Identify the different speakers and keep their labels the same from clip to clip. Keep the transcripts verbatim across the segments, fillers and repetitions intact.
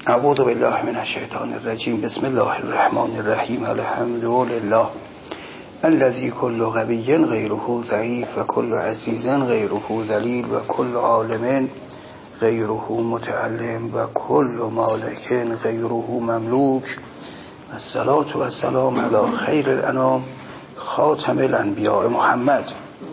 Speaker 1: اعوذ بالله من الشیطان الرجیم. بسم الله الرحمن الرحیم. الحمد لله الذي كل قوي غيره ضعيف وكل عزيز غيره ذليل وكل عالم غيره متعلم وكل مالك غيره مملوك. الصلاة والسلام على خير الأنام خاتم الأنبياء محمد.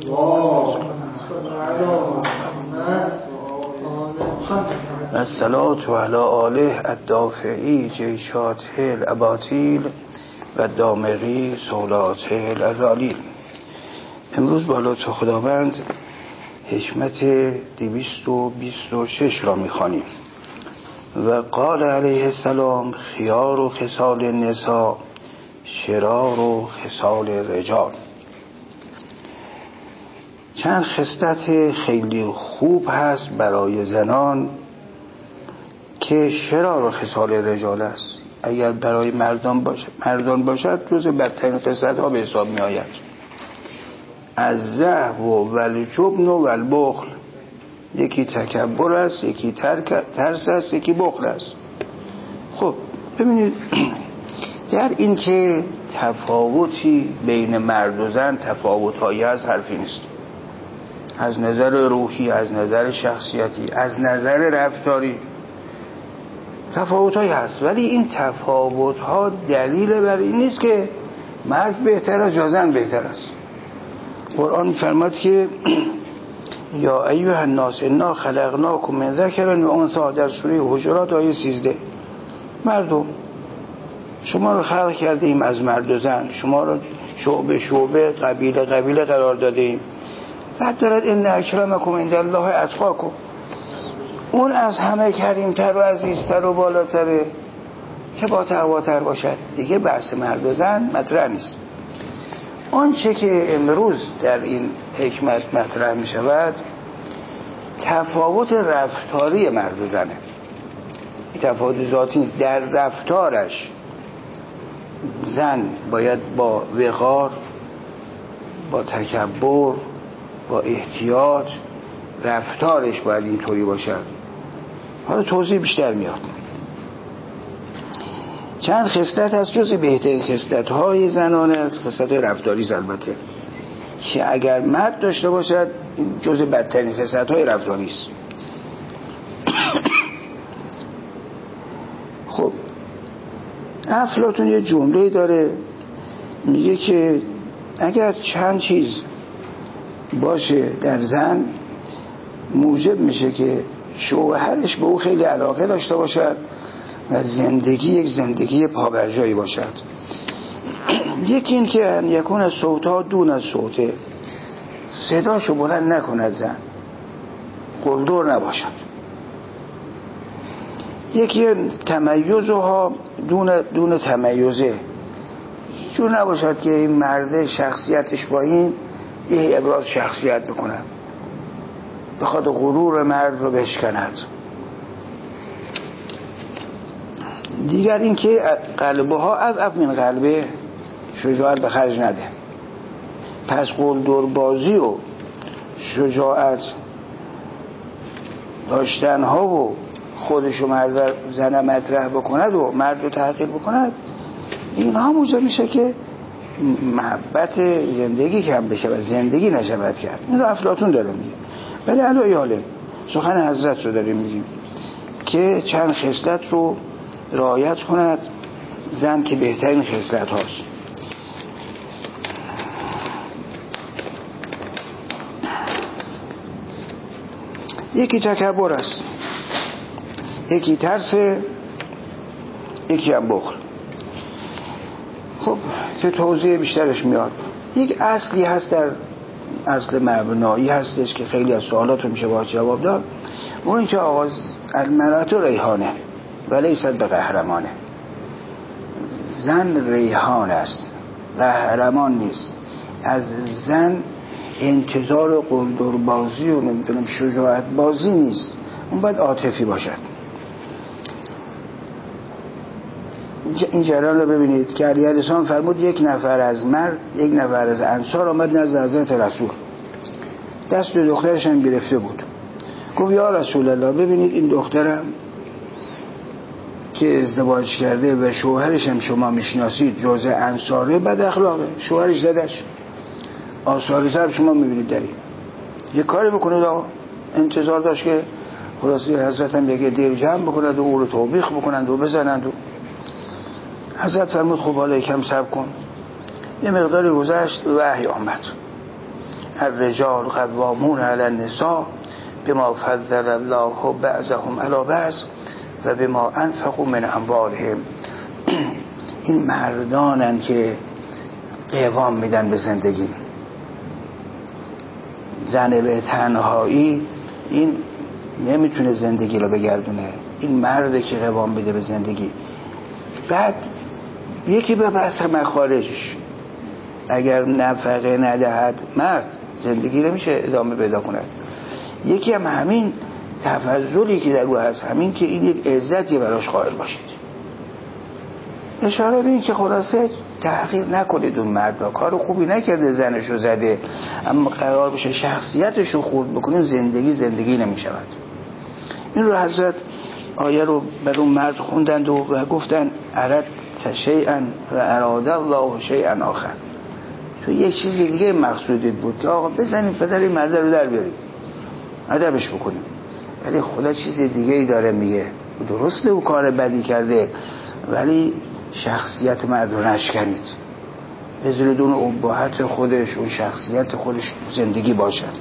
Speaker 1: الصلاة على آله الدافعی جیشات الاباطیل و دامغی سولات الازالیل. امروز بالا تو خداوند حکمت دویست و بیست و شش را میخوانیم. و قال علیه السلام خیار و خصال النساء شرار و خصال رجال. چند خصلت خیلی خوب هست برای زنان که شرار و خصال رجال است. اگر برای مردان باشد مردان باشد جز بدترین خصلت ها به حساب می آید. از ضعف و والجبن و والبخل. یکی تکبر است، یکی ترس است، یکی بخل است. خب ببینید در این که تفاوتی بین مرد و زن تفاوت‌هایی از حرفی نیست، از نظر روحی، از نظر شخصیتی، از نظر رفتاری تفاوت‌هایی هست، ولی این تفاوت‌ها دلیل بر این نیست که مرد بهتر است یا زن بهتر است. قرآن می‌فرماید که یا ایها الناس انا خلقناکم من ذکر و انثی در سوره حجرات آیه سیزده. مردم شما رو خلق کردیم از مرد و زن، شما رو شعبه شعبه قبیله قبیله قرار دادیم. بعد دارد ان اکرمکم عند الله اتقاکم. اون از همه کریمتر و عزیزتر و بالاتره که با تقواتر باشد. دیگه بحث مرد و زن مطرح نیست. آنچه که امروز در این حکمت مطرح می شود تفاوت رفتاری مرد و زنه. این تفاوت ذاتی نیست. در رفتارش زن باید با وقار، با تکبر، با احتیاط رفتارش باید اینطوری باشد. حالا توضیح بیشتر میاد. چند خصلت هست جز بهترین خصلت های زنانه است، خصلت رفتاری البته، که اگر مرد داشته باشد جز بدترین خصلت های رفتاری است. خب افلاطون یه جمله داره میگه که اگر چند چیز باشه در زن موجب میشه که شوهرش به او خیلی علاقه داشته باشد و زندگی یک زندگی پابرجایی باشد. یکی این که یکون از صوتها دون از صوته، صداشو بلند نکند زن، قلدر نباشد. یکی تمیزها دون, دون تمیزه، چون نباشد که این مرد شخصیتش با این یه ابراز شخصیت بکند، بخواد غرور مرد رو بشکند. دیگر این که قلبها اضعف من قلبه، شجاعت به خرج نده. پس قلدر بازی و شجاعت داشتن ها و خودشو مرد زن مطرح بکند و مرد رو تحقیر بکند، اینها موجب میشه که محبت زندگی کم بشه و زندگی نشود کرد. این رو افلاطون داره میگه. ولی علی عالم سخن حضرت رو داریم میگیم که چند خصلت رو رعایت کند زن که بهترین خصلت هاست. یکی تکبر است، یکی ترس، یکی هم بخل. خب که توضیح بیشترش میاد. یک اصلی هست در اصل مبنایی هستش که خیلی از سوالات رو میشه باید جواب داد. و این که آغاز المرأة ریحانه و لیست به قهرمانه. زن ریحان است، قهرمان نیست. از زن انتظار قلدر بازی و نمیدونم شجاعت بازی نیست، اون باید عاطفی باشد. این جریان رو ببینید که علی علیه السلام فرمود یک نفر از مرد یک نفر از انصار آمد نزد حضرت رسول، دست به دخترش هم گرفته بود. گفت یا رسول الله ببینید این دخترم که ازدواج کرده و شوهرش هم شما میشناسید جزء انصاره بد اخلاقه، شوهرش زدش آثاری سر شما میبینید داریم یه کاری بکنید آقا، انتظار داشت که خلاصی حضرت هم یه دیر جمع بکنند و او رو توبیخ بکنند و بزنند و حضرت فرمود خب حالا یکم صبر کن. یه مقداری گذشت وحی آمد الرجال قوامون علی النساء بما فضل الله بعضهم علی بعض و بما انفقوا من اموالهم. این مردانن که قوام میدن به زندگی. زن به تنهایی این نمیتونه زندگی رو بگردونه، این مرده که قوام میده به زندگی. بعد یکی به بحث مخارجش، اگر نفقه ندهد مرد زندگی نمیشه ادامه پیدا کند. یکی هم همین تفضلی که در او هست، همین که این یک عزتی براش قائل باشید. اشاره به این که خلاصه تحقیر نکنید اون مرد، کار خوبی نکرده زنشو زده، اما قرار بشه شخصیتشو خورد بکنیم زندگی زندگی نمیشود. این رو حضرت آیه رو بر اون مرد خوندند و, و گفتن اراد شیئا و اراده الله شیئا آخر. تو یک چیز دیگه مقصودت بود که آقا بزنیم پدر این مرد رو در بیاریم ادبش بکنیم، ولی خدا چیز دیگه ای داره میگه. درسته او کار بدی کرده ولی شخصیت مرد رو نشکنید، بذارید اون ابهت خودش اون شخصیت خودش زندگی باشد.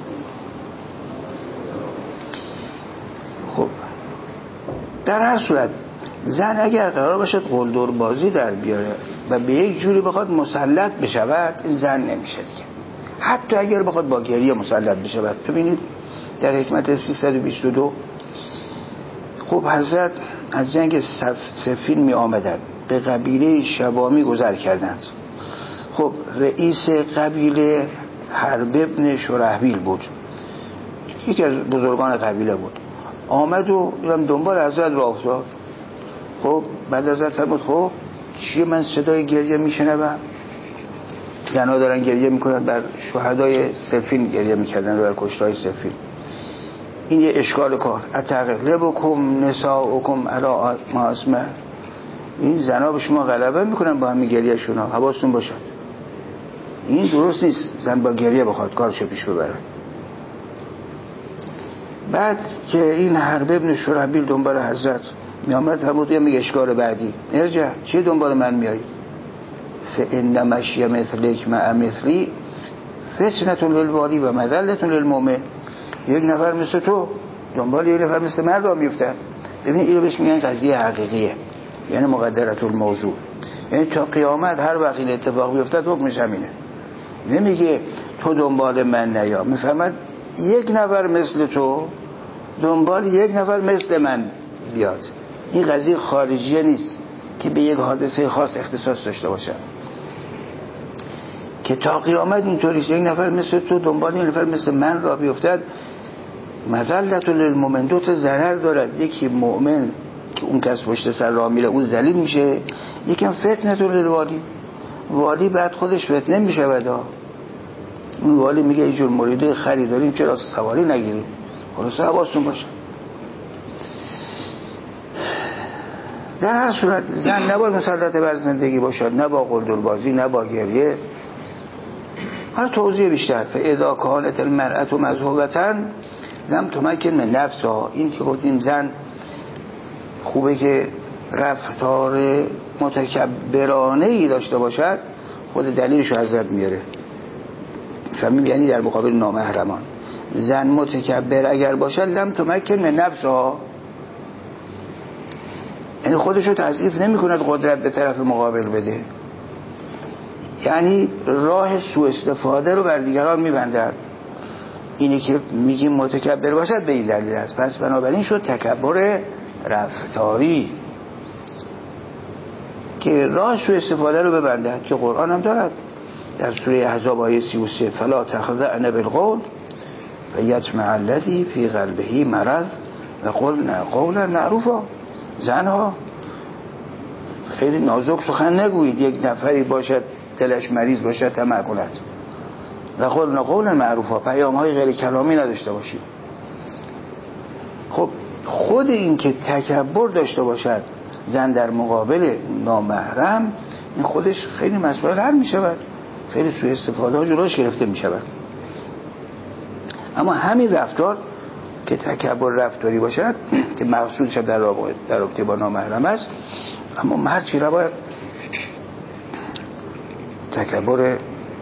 Speaker 1: خب در هر صورت زن اگر قرار باشد قلدر بازی در بیاره و به یک جوری بخواد مسلط بشود، زن نمیشه دیگه. حتی اگر بخواد با گریه مسلط بشود. ببینید در حکمت سیصد و بیست و دو خب حضرت از جنگ سفین می آمدن، به قبیله شبامی گذر کردند. خب رئیس قبیله حرب ابن شرحبیل بود، یکی از بزرگان قبیله بود. آمد و دنبال حضرت را افتاد. خب بعد حضرت فرمود خب چیه من صدای گریه میشنوم؟ زنها دارن گریه میکنن، بر شهدای سفین گریه میکردن، بر کشتای سفین. این یه اشکال کار. اتغلبکم نساؤکم علی ما اسمع، این زنها به شما غلبه میکنن با همین گریه شونا، حواستون باشه. این درست نیست زن با گریه بخواد کارشو پیش ببره. بعد که این حرب ابن شرحبیل دنبال حضرت میامد فرمود یه اشکال بعدی، ارجع چیه دنبال من میایی؟ فإن مشی مثلک مع مثلی فتنة للوالي و مذلة للمؤمن. یک نفر مثل تو دنبال یک نفر مثل من را میفتن. ببین اینو بهش میگن قضیه حقیقیه، یعنی مقدرة الموضوع، یعنی تا قیامت هر وقت این اتفاق بیفتد حکمش همینه. نمیگه تو دنبال من نیا، میفهمد یک نفر مثل تو دنبال یک نفر مثل من بیاد. این قضیه خارجیه نیست که به یک حادثه خاص اختصاص داشته باشه، که تا قیامت اینطوری یک نفر مثل تو دنبال یک نفر مثل من را بیفتد. مذلة للمؤمن، دو تا ضرر دارد، یکی مؤمن که اون کس پشت سر راه میره اون ذلیل میشه، یکم فتنة للوالی، والی بعد خودش فتنه میشه. بعدا اون والی میگه یه جور مریده خری داریم چرا سواری نگیریم، خلاص حواستون باشه. در هر صورت زن نباید مسلط بر زندگی باشد، نه با قلدر بازی نه با گریه. حالا توضیح بیشتر. فاذا کانت المرأة مذهوبة لم تمکن من نفسها. این که گفتیم زن خوبه که رفتار متکبرانه ای داشته باشد، خود دلیلش حضرت میاره. فهمیم یعنی در مقابل نامحرمان. زن متکبر اگر باشد لم تمکن من نفسها، یعنی خودشو تضعیف نمی کند قدرت به طرف مقابل بده، یعنی راه سوء استفاده رو بر دیگران میبندد. اینی که میگیم متکبر باشد به این دلیل است. پس بنابراین شد تکبر رفتاری که راه سوء استفاده رو ببندد، که قرآن هم دارد در سوره احزاب آیه سی و سه فلا تخضعن بالقول فیطمع الذی فی قلبه مرض و قلن قولا معروفا. زنها خیلی نازک سخن نگویید، یک نفری باشد دلش مریض باشد طمع کند. و قلن قولا معروفا، پیام های غیر کلامی نداشته باشید. خب خود این که تکبر داشته باشد زن در مقابل نامحرم، این خودش خیلی مسائل حل می شود، خیلی سوء استفاده ها جلوش گرفته می شود. اما همین رفتار که تکبر رفتاری باشد که مقصود شد در رابطه با نامحرم است، اما مرد چرا باید تکبر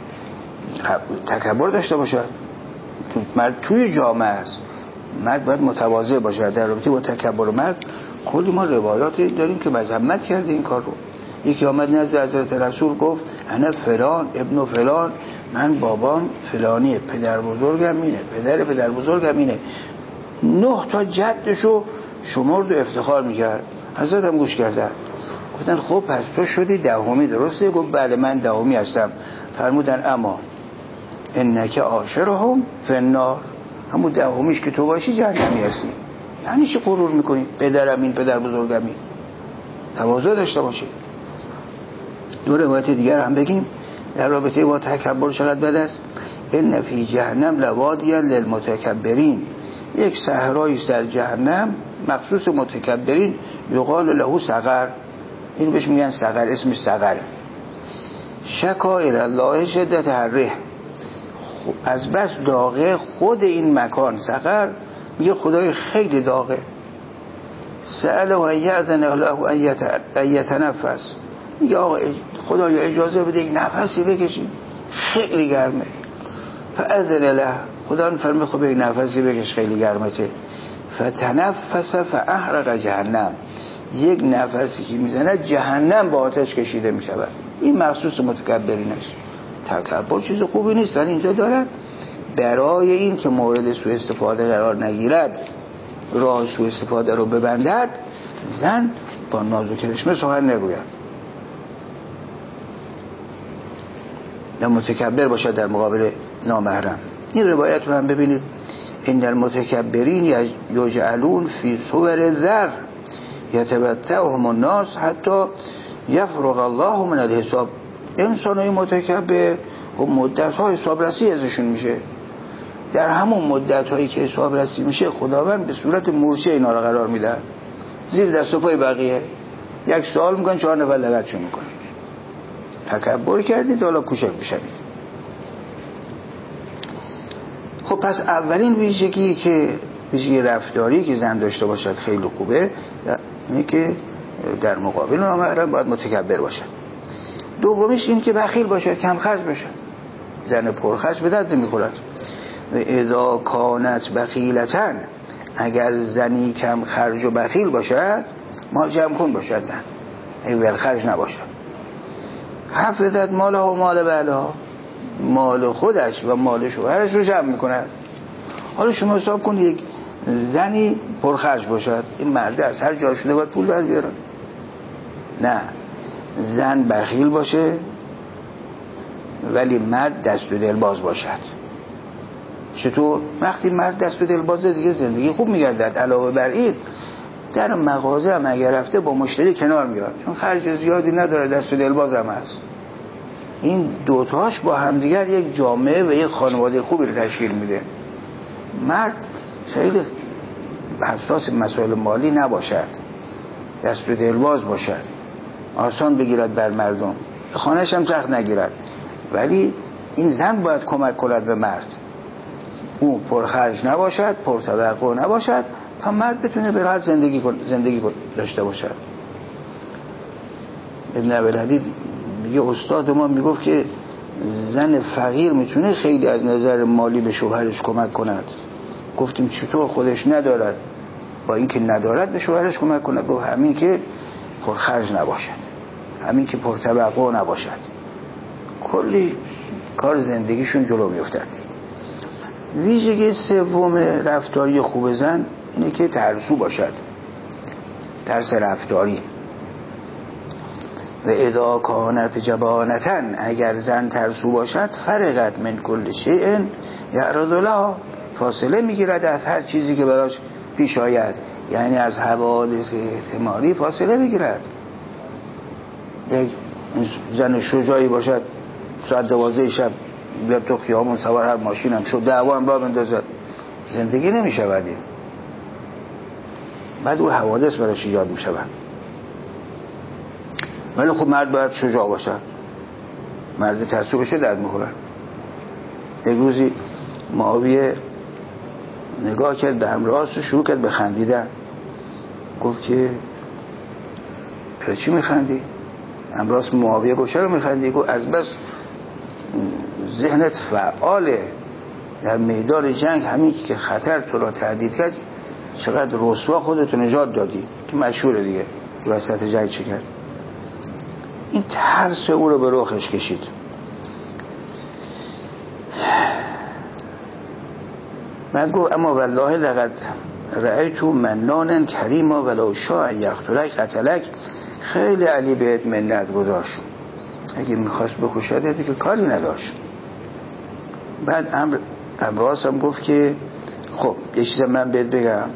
Speaker 1: تکبر داشته باشد؟ مرد توی جامعه است، مرد باید متواضع باشد. در رابطه با تکبر مرد کلی ما روایاتی داریم که مذمت کرده این کار رو. یکی آمد نزد حضرت رسول گفت انا فلان ابن فلان، من بابام فلانیه، پدر بزرگم اینه، پدر پدر بزرگم اینه. نه تا جدشو شمرد و افتخار میکرد. حضرت هم گوش کردن. گفتن خب پس تو شدی دهمی، درسته؟ گفت بله من دهمی هستم. فرمودن اما انک عاشرهم فی النار، همون دهمیش که تو باشی جهنمی هستی. یعنی چی غرور میکنی؟ پدرم این، پدر بزرگم این. تواضع داشته باشی. دو روایت دیگر هم بگیم در رابطه با تکبر چقدر بد است. ان فی جهنم لوادیا للمتکبرین، یک صحرایی است در جهنم مخصوص متکبرین، یقال له سقر، این بهش میگن سقر، اسمش سقر. شکا الی الله شدت حره، از بس داغه خود این مکان سقر، میگه خدای خیلی داغه. سأله و یأذن له ان یتنفس، میگه آقا خدایا اجازه بده یک نفسی بکشی، خیلی گرمه. فاذن له، خدا میفرمه خب یک نفسی بکش خیلی گرمته. فتنفس فاحرق جهنم، یک نفسی که میزنه جهنم با آتش کشیده میشود. این مخصوص متکبرین است. تکبر چیز خوبی نیست، ولی اینجا دارد برای این که مورد سوء استفاده قرار نگیرد، راه سوء استفاده رو ببندد، زن با ناز و کرشمه سخن نگوید، نه متکبر باشد در مقابل نامحرم. این روایت رو هم ببینید. ان المتکبرین یجعلون فی صور ذر یتبتعهم الناس حتی یفرغ الله من الحساب. انسانای متکبر و مدت‌های حسابرسی ازشون میشه، در همون مدت‌هایی که حسابرسی میشه خداوند به صورت مورچه اینا رو قرار میده زیر دست و پای بقیه. یک سوال میکنن چهار نفر لگدشون میکنن. تکبر کردید حالا کوچک بشید. خب پس اولین ویژگی که ویژگی رفتاری که زن داشته باشد خیلی خوبه، اینه که در مقابل نامحرم باید متکبر باشد. دومیش این که بخیل باشد، کم خرج باشد. زن پرخرج به درد نمیخورد. و اذا کانت بخیلتن، اگر زنی کم خرج و بخیل باشد، مال جمع کن باشد، زن اول خرج نباشد. حفظت مالها و مال بعلها، مال خودش و مال شوهرش رو جمع میکند. حالا شما حساب کن یک زنی پرخرج باشد، این مرده از هر جا شده باید پول بر بیارن. نه، زن بخیل باشه ولی مرد دست و دل باز باشد. چطور؟ وقتی مرد دست و دل بازه دیگه زندگی خوب میگردد. علاوه بر این در مغازه هم اگر رفته با مشتری کنار میاد، چون خرج زیادی نداره، دست و دل باز هم هست. این دوتاش با همدیگر یک جامعه و یک خانواده خوبی رو تشکیل میده. مرد خیلی حساس مسائل مالی نباشد، دست و دل باز باشد، آسان بگیرد بر مردم، خانه‌اش هم سخت نگیرد. ولی این زن باید کمک کند به مرد، او پرخرج نباشد، پرتوقع نباشد، تا مرد بتونه به راحت زندگی زندگی داشته باشد. ابن ابوالحدید میگه استاد ما میگفت که زن فقیر میتونه خیلی از نظر مالی به شوهرش کمک کند. گفتیم چطور؟ خودش ندارد، با اینکه ندارد به شوهرش کمک کند. گفت همین که پرخرج نباشد، همین که پرتوقع نباشد، کلی کار زندگیشون جلو میافتد. ویژگی سوم رفتاری خوب زن اینه که ترسو باشد، ترس رفتاری. و اذا کانت جبانتن، اگر زن ترسو باشد، فرقت من کل شیء یعرض لها، فاصله میگیرد از هر چیزی که براش پیش آید، یعنی از حوادث احتمالی فاصله میگیرد. یک زن شجاعی باشد، ساعت دوازده شب بیاد تو خیابون سوار هر ماشینم شد دعوا هم را بندازد، زندگی نمیشود. این بعد او حوادث براش ایجاد میشود. ولی خب مرد باید شجاع باشد، مرد ترسو بشه درد میخورن. یک روزی معاویه نگاه کرد به همراهش و شروع کرد به خندیدن. گفت که برای چی میخندی؟ همراهش معاویه گفت چرا میخندی؟ گفت از بس ذهنت فعاله در میدان جنگ، همین که خطر تو را تهدید کرد چقدر رسوا خودتو نجات دادی، که مشهوره دیگه که وسط جنگ چه کرد. این ترس او رو به رخش کشید. من گفت اما والله لقد رأیت منانا کریما ولو شاء یقتلک قتلک. خیلی علی بهت منت گذاشت، اگه میخواست بکشده دیگه کاری نداشت. بعد امر امراض هم گفت که خب یه چیز من بهت بگم،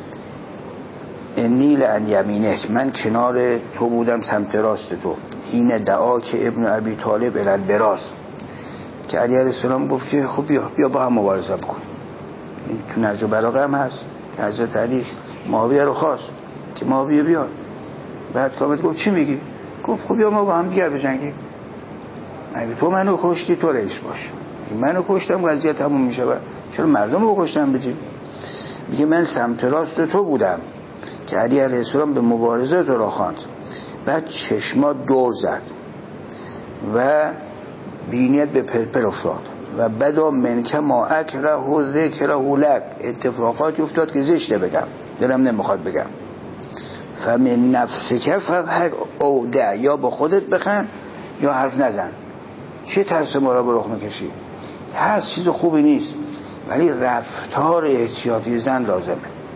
Speaker 1: انی لعن یمینک، من کنار تو بودم سمت راست تو، این دعا که ابن ابی طالب الالبراز، که علی علیه السلام گفت که خب بیا بیا با هم مبارزه بکن. این تو نهج البلاغه هم هست که حضرت علی معاویه رو خواست که معاویه بیاد. بعد کامت گفت چی میگی؟ گفت خب بیا ما با هم دیگر بجنگیم، اگه تو منو کشتی تو رئیس باش، منو کشتم قضیه تموم میشه، چرا مردم رو کشتم بدیم؟ میگه من سمت راست تو بودم که علی علیه السلام به مبارزه تو را خواند. بعد چشما دور زد و بینیت به پرپر افتاد و بدا منکه ما اکره و ذکره لک، اتفاقاتی افتاد که زشته بگم، دلم نمیخواد بگم. فمن نفسک فضحک او ده، یا با خودت بخند یا حرف نزن. چه ترس ما را به رخ میکشی؟ ترس چیز خوبی نیست، ولی رفتار احتیاطی زن لازمه.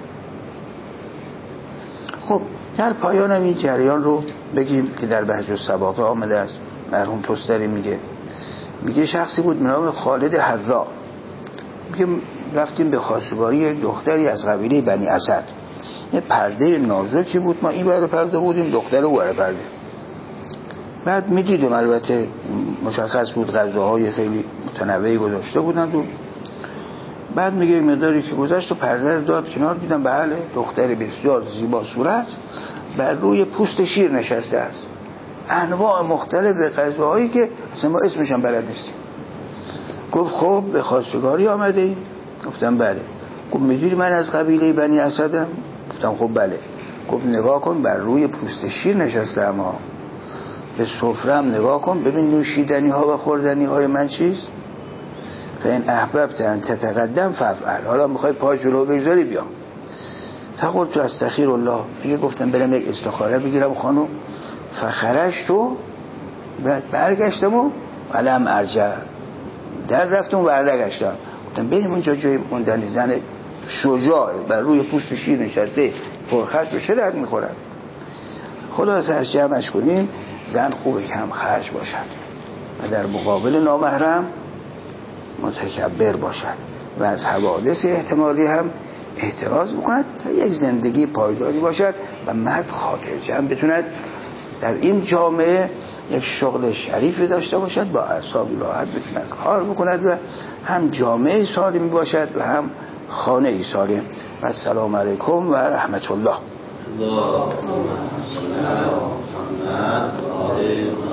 Speaker 1: خب در پایان این جریان رو بگیم که در بهج السباقه آمده است. مرحوم توستری میگه میگه شخصی بود به نام خالد حذا، میگه رفتیم به خواستگاری یک دختری از قبیله بنی اسد. یه پرده نازکی بود، ما این بره پرده بودیم، دختر او بره پرده. بعد میدیدیم البته مشخص بود غذاهای خیلی متنوعی گذاشته بودند. و بعد میگه مقداری که گذشت و پرده رو داد کنار، دیدم بله دختر بسیار زیبا صورت بر روی پوست شیر نشسته است، انواع مختلف غذاهایی که اصلا ما اسمش هم بلد نیستیم. گفت خب به خواستگاری آمده ای؟ گفتم بله. گفت میدونی من از قبیله بنی اسدم؟ گفتم خب بله. گفت نگاه کن بر روی پوست شیر نشسته، اما به سفرم نگاه کن ببین نوشیدنی ها و خوردنی های من چیست؟ فین احببت ان تتقدم فافعل، حالا میخوای پا جلو بگذاری بیا. فقلت تو استخیر الله، میگه گفتم برم یک استخاره بگیرم خانم. فخرجت تو بعد برگشتم و علم ارجع، در رفتم و برگشتم. گفتم بریم اونجا جای موندنی، زن شجاع بر روی پوست شیر نشسته پرخرج به چه درد میخورد؟ خلاص از جمعش کنیم، زن خوبه که هم خرج باشد و در مقابل نامحرم متکبر باشد و از حوادث احتمالی هم احتراز بکند تا یک زندگی پایداری باشد و مرد خاطر جمع بتوند در این جامعه یک شغل شریفی داشته باشد، با اعصاب راحت بتوند کار بکند و هم جامعه سالم باشد و هم خانه سالم. و السلام علیکم و رحمت الله.